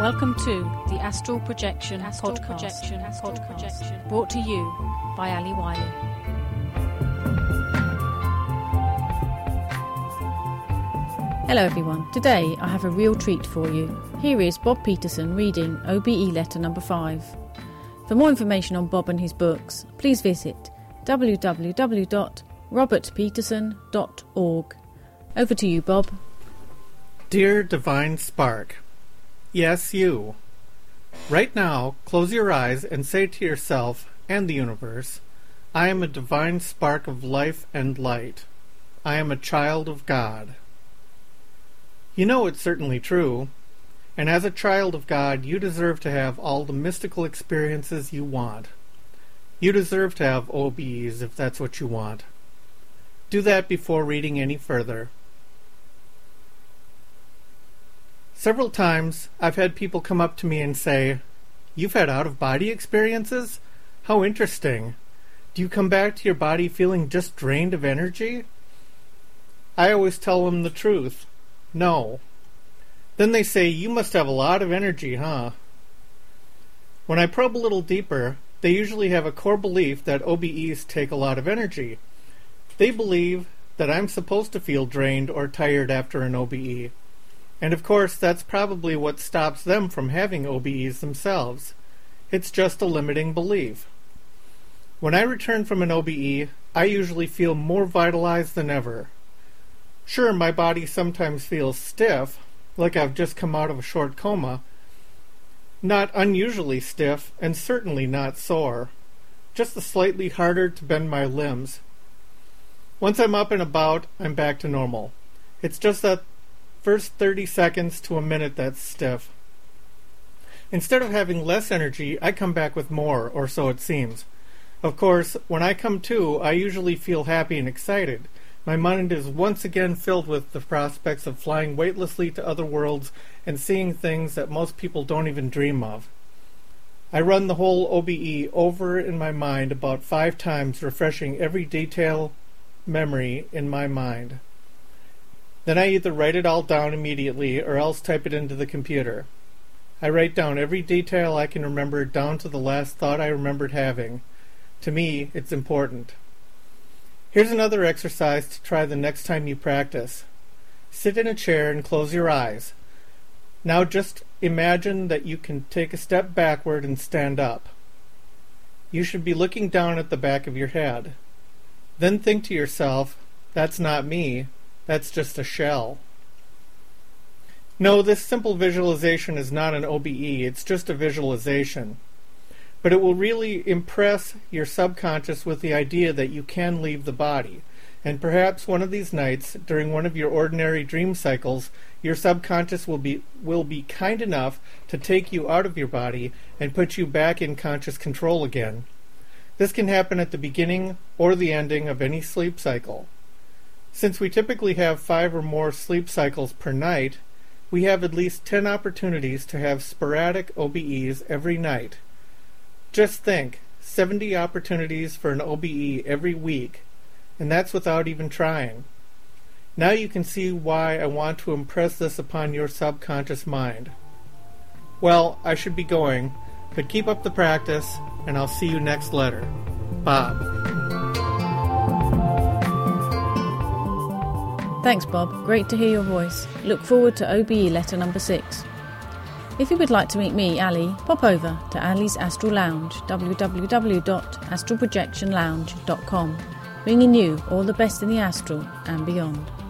Welcome to the Astral Projection Podcast, brought to you by Ali Wiley. Hello everyone, today I have a real treat for you. Here is Bob Peterson reading OBE letter number 5. For more information on Bob and his books, please visit www.robertpeterson.org. Over to you, Bob. Dear Divine Spark, yes, you. Right now, close your eyes and say to yourself and the universe, I am a divine spark of life and light. I am a child of God. You know it's certainly true, and as a child of God, you deserve to have all the mystical experiences you want. You deserve to have OBEs if that's what you want. Do that before reading any further. Several times I've had people come up to me and say, "You've had out-of-body experiences? How interesting. Do you come back to your body feeling just drained of energy?" I always tell them the truth. No. Then they say, "You must have a lot of energy, huh?" When I probe a little deeper, they usually have a core belief that OBEs take a lot of energy. They believe that I'm supposed to feel drained or tired after an OBE. And of course, that's probably what stops them from having OBEs themselves. It's just a limiting belief. When I return from an OBE, I usually feel more vitalized than ever. Sure, my body sometimes feels stiff, like I've just come out of a short coma. Not unusually stiff, and certainly not sore. Just slightly harder to bend my limbs. Once I'm up and about, I'm back to normal. It's just that first 30 seconds to a minute that's stiff. Instead of having less energy, I come back with more, or so it seems. Of course, when I come to, I usually feel happy and excited. My mind is once again filled with the prospects of flying weightlessly to other worlds and seeing things that most people don't even dream of. I run the whole OBE over in my mind about 5 times, refreshing every detail memory in my mind. Then I either write it all down immediately or else type it into the computer. I write down every detail I can remember down to the last thought I remembered having. To me, it's important. Here's another exercise to try the next time you practice. Sit in a chair and close your eyes. Now just imagine that you can take a step backward and stand up. You should be looking down at the back of your head. Then think to yourself, that's not me, that's just a shell. No, this simple visualization is not an OBE, it's just a visualization. But it will really impress your subconscious with the idea that you can leave the body. And perhaps one of these nights, during one of your ordinary dream cycles, your subconscious will be kind enough to take you out of your body and put you back in conscious control again. This can happen at the beginning or the ending of any sleep cycle. Since we typically have 5 or more sleep cycles per night, we have at least 10 opportunities to have sporadic OBEs every night. Just think, 70 opportunities for an OBE every week, and that's without even trying. Now you can see why I want to impress this upon your subconscious mind. Well, I should be going, but keep up the practice, and I'll see you next letter. Bob. Thanks, Bob. Great to hear your voice. Look forward to OBE letter number 6. If you would like to meet me, Ali, pop over to Ali's Astral Lounge, www.astralprojectionlounge.com, bringing you all the best in the astral and beyond.